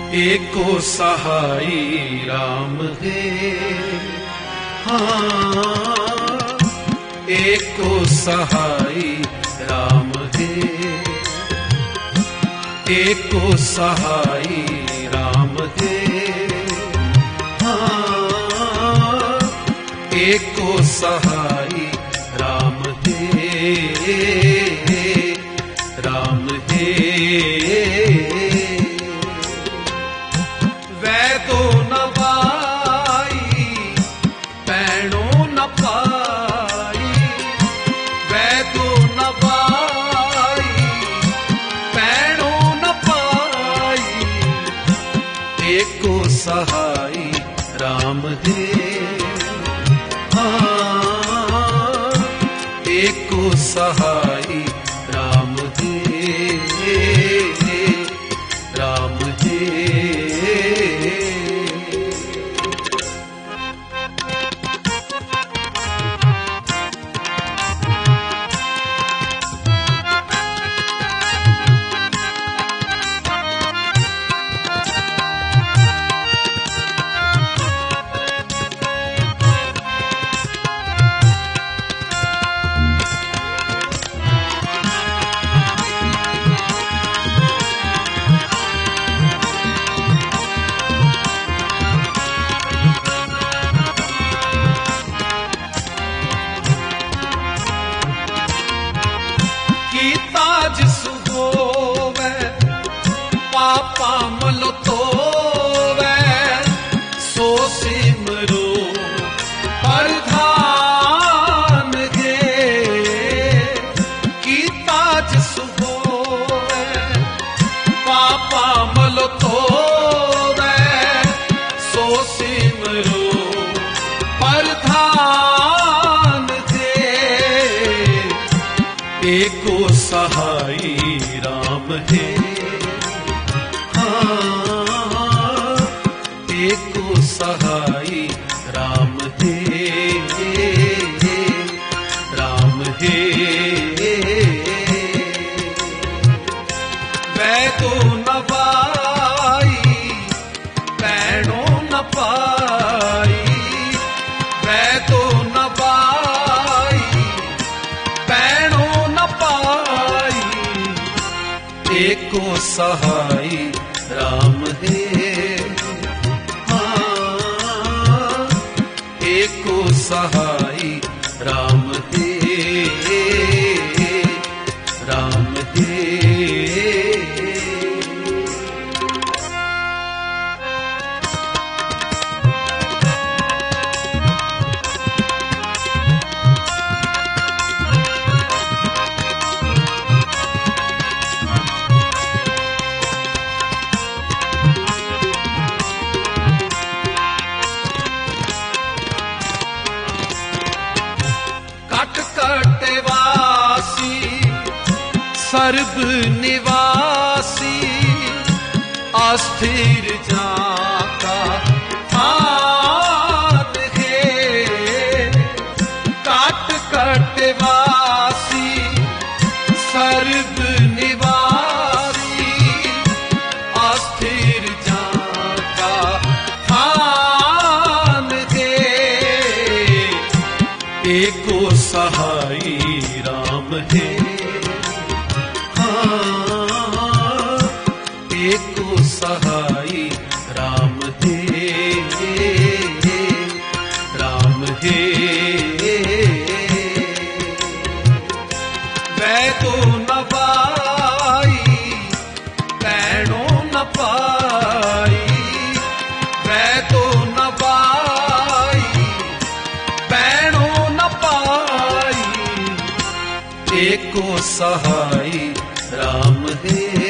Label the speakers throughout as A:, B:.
A: एको सहाई राम है, हाँ एको सहाई राम है, एको सहाई राम है, हाँ एको सहाई राम है, राम है। वैदो न पाई पैणो न पाई, वैदो न पाई पैणो न पाई, एको सहाई राम है, हाँ एको सहाई राम है, राम है। पापा मल तोवै सो सिमरो प्रधान गे, कीता जिस होवै पापा मल तोवै सो सिमरो प्रधान गे, एको सहाई राम है, एको सहाई राम है, राम है। वैदो न पाई पैणो न पाई, वैदो न पाई पैणो न पाई, एको सहाई राम है, एको सहाई राम है, राम है। सर्व निवासी अस्थिर जाका हाथ है, काट कट वासी सर्व निवासी अस्थिर जाका हाथ है, एको सहाई राम है, एको सहाई राम है, राम है। वैदो न पाई पैणो न पाई, वैदो न पाई पैणो न पाई, एको सहाई राम है,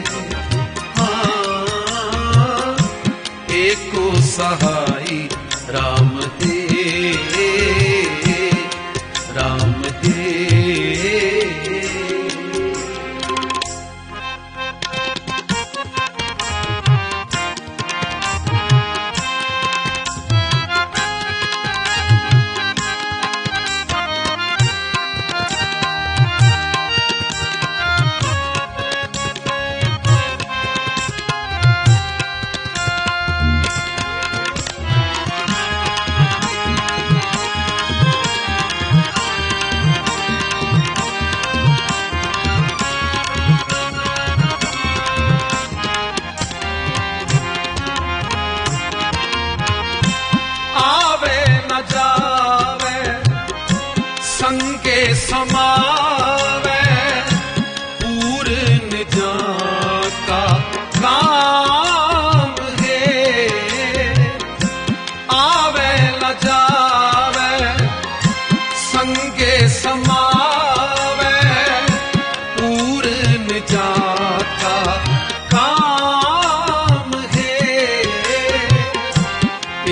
A: एको सहाई राम है, राम है।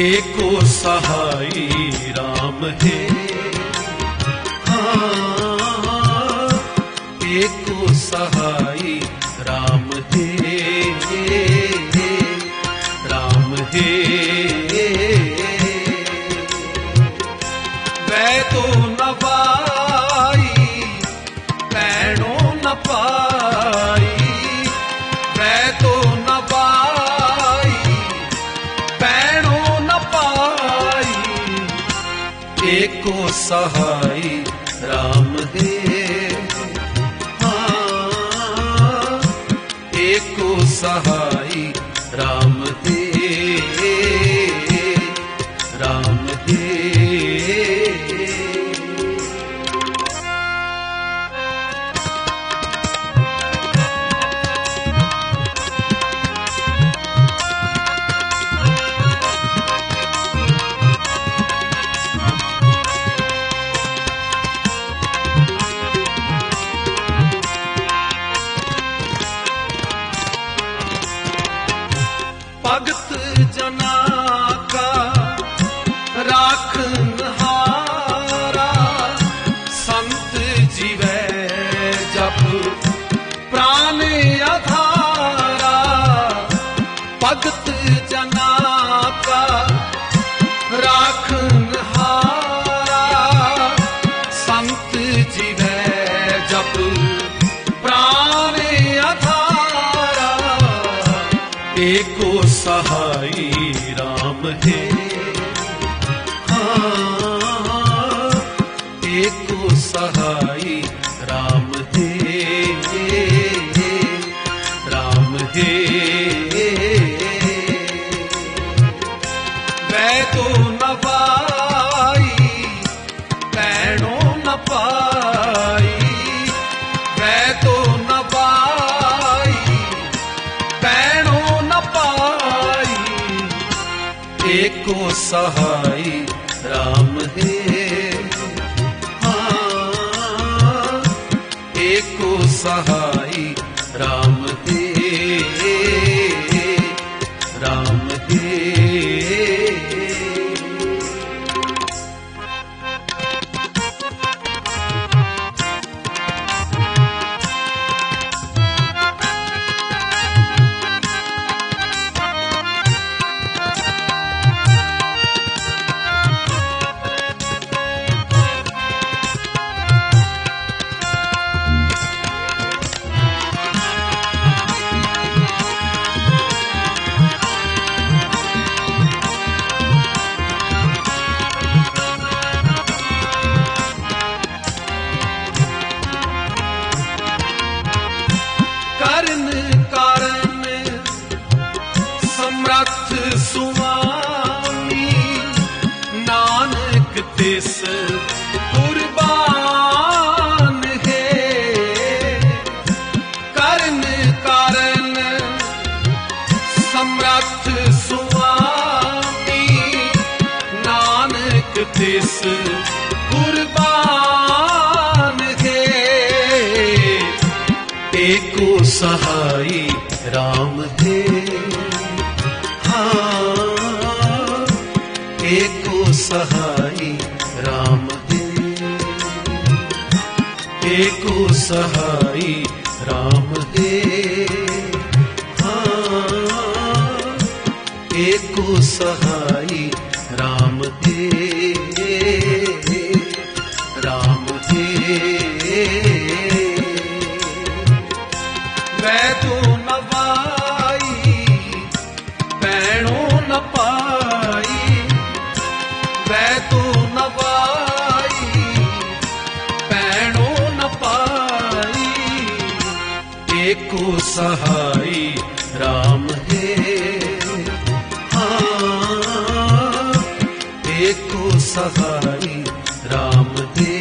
A: एको सहाई राम है। हाँ, एको सहाई राम है, राम है। वै तो न पाई पैणो न पाई, वै तो न पाई पैणो न पाई, एको सहाई राम है। हाँ, एको सहाई राम है, राम है। भगत जना का राखनहारा, संत जीवै जब प्राण आधारा। भगत जना का राखनहारा, संत जीवै जब प्राण आधारा, एको सहाई राम है। हाँ, एको सहाई राम है, राम है। वै तो न पाई पैणो न पाई, वै तो न पाई पैणो न पाई, एको सहाई राम है। हाँ, एको सहाई राम है, राम है। सुवामी नानक तिस कुर्बान है। करण कारण समर्थ सुवामी नानक तिस कुर्बान है। एको सहाई राम है। एको सहाई राम है, एको सहाई राम है। हाँ, एको सहाई राम है, राम है। वै तो न पाई पैणो न पाई, वै तो न पाई पैणो न पाई, एको सहाई राम है। हाँ, एको सहाई राम है,